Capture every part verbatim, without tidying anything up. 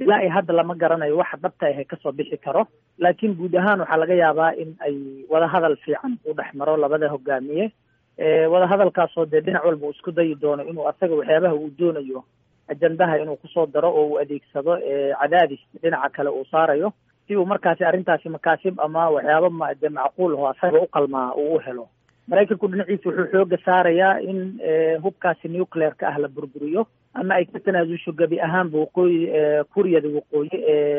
ilaa ay hadda lama garanayo waxa dhabta ahe kasoo bixi karo laakiin guud ahaan waxaa laga yaabaa in ay wadahadal fiican u dhex maro labada hogaamiye wadahadalkaasoo dee dhinac walba uu isku dayi doono inuu asaga waxyaabaha uu doonayo ajandaha inuu kusoo daro oo uu adeegsado cadaadis dhinaca kale uu saarayo si uu markaasi arrintaasi makaasib ama waxyaaba de macquul aho asaga u qalmaa uu u helo maraykanku dhinaciisa wuxuu xooga saarayaa in hubkaasi nuclear-ka ah la burburiyo ama ay ka tanaasusho gebi ahaanba waqooyi kuuriyada waqooyi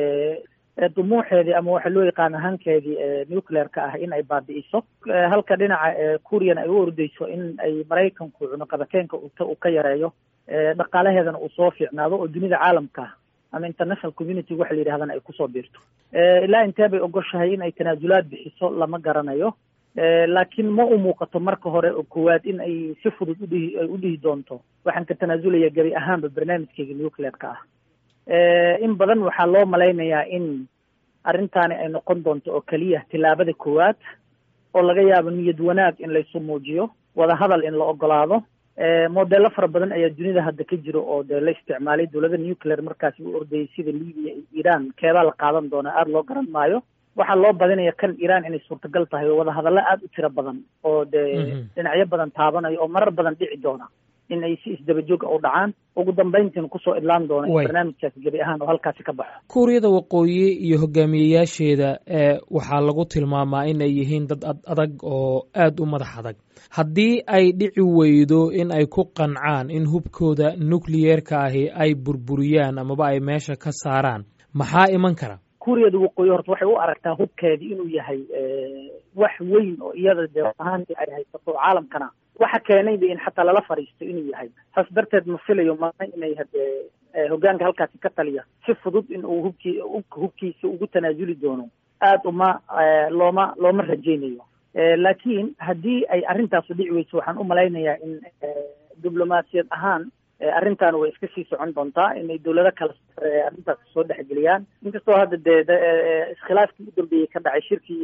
dumuuxeedii ama waxa loo yaqaano hankeedii nuclear-ka ah in ay baabi'iso halka dhinaca kuuriyana ay u ordeyso in ay maraykanku cunaqabateenka uu ka yareeyo dhaqaalaheedana uu soo fiicnaado oo dunida caalamka ama international community waxa la yidhahdana ay kusoo biirto ilaa intee bay ogoshahay in ay tanaasulaad bixiso lama garanayo laakiin ma u muuqato marka hore oo koowaad in ay si fudud udhihi ay u dhihi doonto waxaan ka tanaasulaya gebi ahaanba barnaamijkeyga nuclear-ka ah in badan waxaa loo malaynayaa in arrintaani ay noqon doonto oo keliya tillaabada koowaad oo laga yaabo niyad wanaag in laysu muujiyo wadahadal in la ogolaado modello fara badan ayaa dunida hadda ka jiro oo dee la isticmaalay dowladda nuclear markaasi u ordayay sida libiya iyo iran keebaa la qaadan doonaa aada loo garan maayo waxaa loo badinaya kan iran inay suurtagal tahay oo wadahadallo aada u tiro badan oo dee dhinacyo badan taabanayo oo marar badan dhici doona in ay si isdabajooga u dhacaan ugu dambayntiina kusoo idlaan doona in barnaamijkaasi gebi ahaan oo halkaasi ka baxo kuuriyada waqooyi iyo hogaamiyeyaasheeda waxaa lagu tilmaamaa in ay yihiin dad adag oo aada u madax adag haddii ay dhici weydo in ay ku qancaan in hubkooda nucleyeerka ahi ay burburiyaan amaba ay meesha ka saaraan maxaa iman kara kuuriyada waqooyi horta waxay u aragtaa hubkeedii inuu yahay wax weyn oo iyada dee ahaantii ay haysato caalamkana waxa keenayba in xataa lala fadhiisto inuu yahay saas darteed ma filayo maana inay hadee hogaanka halkaasi ka taliya si fudud in uu hubkii hubkiisa ugu tanaasuli doono aada uma looma looma rajaynayo laakiin haddii ay arrintaasu dhici weyso waxaan u malaynayaa in diblomaasiyad ahaan arrintan way iska sii socon doontaa inay dawlado kale arrintaas soo dhexgeliyaan inkastoo hadda dee iskhilaafkii u dambeeyey ka dhacay shirkii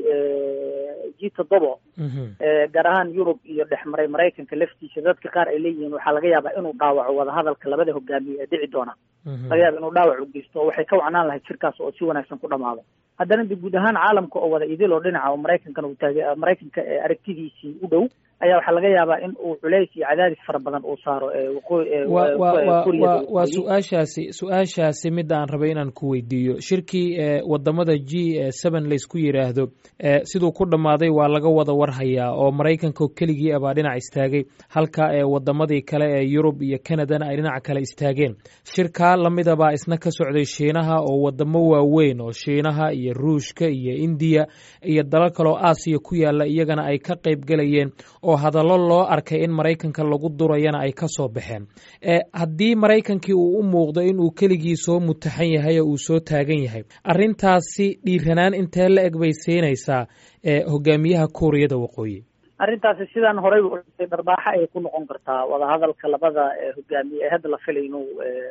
g toddoba gaar ahaan yurub iyo dhexmaray maraykanka laftiisa dadka qaar ay leeyihiin waxaa laga yaabaa inuu dhaawaco wadahadalka labada hogaamiye ee dhici doona laga yaaba inuu dhaawac u geysto oo waxay ka wacnaan lahayd shirkaas oo si wanaagsan ku dhamaado haddana de guud ahaan caalamka oo wada idil oo dhinaca oo maraykankana uu taagay maraykanka aragtidiisii u dhow ayaa waxaa laga yaabaa in uu culays iyo cadaadis fara badan uu saaro waa su-aashaasi su-aashaasi midda aan rabay inaan ku weydiiyo shirkii wadamada g seven laysku yidhaahdo siduu ku dhammaaday waa laga wada warhayaa oo maraykanka keligii abaa dhinac istaagay halka wadamadii kale ee yurub iyo canadana ay dhinaca kale istaageen shirkaa lamidabaa isna ka socday shiinaha oo wadamo waaweyn oo shiinaha iyo ruushka iyo indiya iyo dalal kaloo aasiya ku yaala iyagana ay ka qayb galayeen oo hadallo loo arkay in maraykanka lagu durayana ay ka soo baxeen haddii maraykankii uu u muuqdo in uu keligii soo mutaxan yahay oo uu soo taagan yahay arrintaasi dhiiranaan intee la eg bay siinaysaa hogaamiyaha kuuriyada waqooyi arrintaasi sidaan horey u dharbaaxa ayay ku noqon kartaa wadahadalka labada hogaamiye ee hadda la filay inuu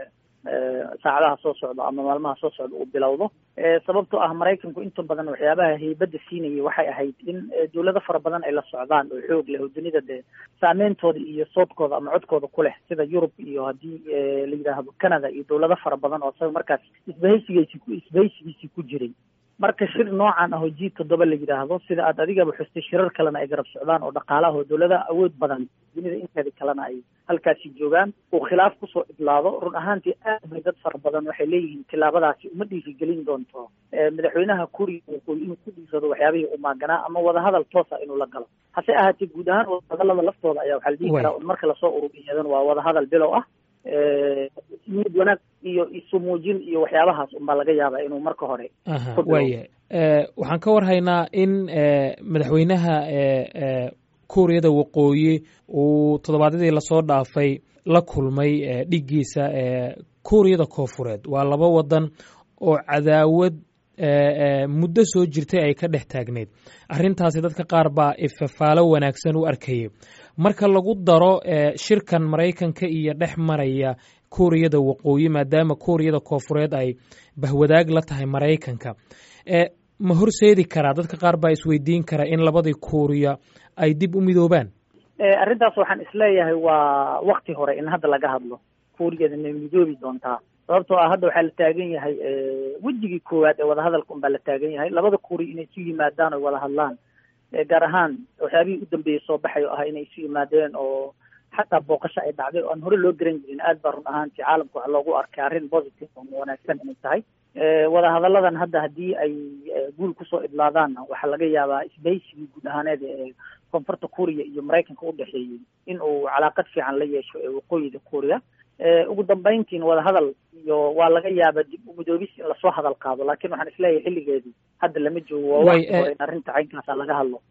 saacadaha soo socdo ama maalmaha soo socda uu bilowdo sababtoo ah maraykanku inta badan waxyaabaha haybadda siinayay waxay ahayd in dawlado fara badan ay la socdaan oo xoog leh oo dunida dee saameyntooda iyo soodkooda ama codkooda ku leh sida yurub iyo haddii la yidhaahdo canada iyo dawlado fara badan oo isaga markaas isbahaysigiisi ku isbahaysigiisii ku jiray marka shir noocan ah oo g toddoba la yidhaahdo sida aad adigaba xustay shirar kalena ay garab socdaan oo dhaqaalaha oo dawladaha awood badan dunida inteeda kalena ay halkaasi joogaan uu khilaaf kusoo idlaado run ahaantii aad bay dad fara badan waxay leeyihiin tillaabadaasi uma dhiirigelin doonto madaxweynaha kuuriya waqooyi inuu ku dhiirado waxyaabihii u maaganaa ama wadahadal toosa inuu la galo hase ahaatee guud ahaan wadahadalada laftooda ayaa waxaa la dhihi karaa marka lasoo ururiyadan waa wadahadal bilow ah niyad wanaag iyo isu muujin iyo waxyaabahaas unbaa laga yaabaa inuu marka hore waaya waxaan ka warhaynaa in madaxweynaha kuuriyada waqooyi uu toddobaadyadii lasoo dhaafay la kulmay dhiggiisa kuuriyada koofureed waa laba wadan oo cadaawad muddo soo jirtay ay ka dhex taagneyd arrintaasi dadka qaar baa ifafaalo wanaagsan u arkayay marka lagu daro shirkan maraykanka iyo dhex maraya kuuriyada waqooyi maadaama kuuriyada koofureed ay bahwadaag la tahay maraykanka ma horseedi karaa dadka qaar baa isweydiin kara in labadii kuuriya ay dib u midoobaan arrintaas waxaan isleeyahay waa wakti hore in hadda laga hadlo kuuriyada ma midoobi doontaa sababtoo ah hadda waxaa la taagan yahay wejigii koowaad ee wadahadalka un baa la taagan yahay labada kuuri inay isu yimaadaan oo wada hadlaan gaar ahaan waxyaabihii u dambeeyey soo baxay oo ah inay isu yimaadeen oo xataa booqasho ay dhacday oo aan hore loo garan jirin aad baa run ahaantii caalamka waxa loogu arkay arrin positive oo wanaagsan inay tahay wadahadalladan hadda haddii ay guul kusoo idlaadaanna waxaa laga yaabaa isbahaysigii guud ahaaneed ee koonfurta kuuriya iyo maraykanka u dhexeeyey in uu calaaqad fiican la yeesho ee waqooyiga kuuriya ugu dambayntiin wadahadal iyo waa laga yaaba dib umidoobis in lasoo hadal qaado laakiin waxaan isleeyahay xilligeedii hadda lama joogo waa in arrinta caynkaasa laga hadlo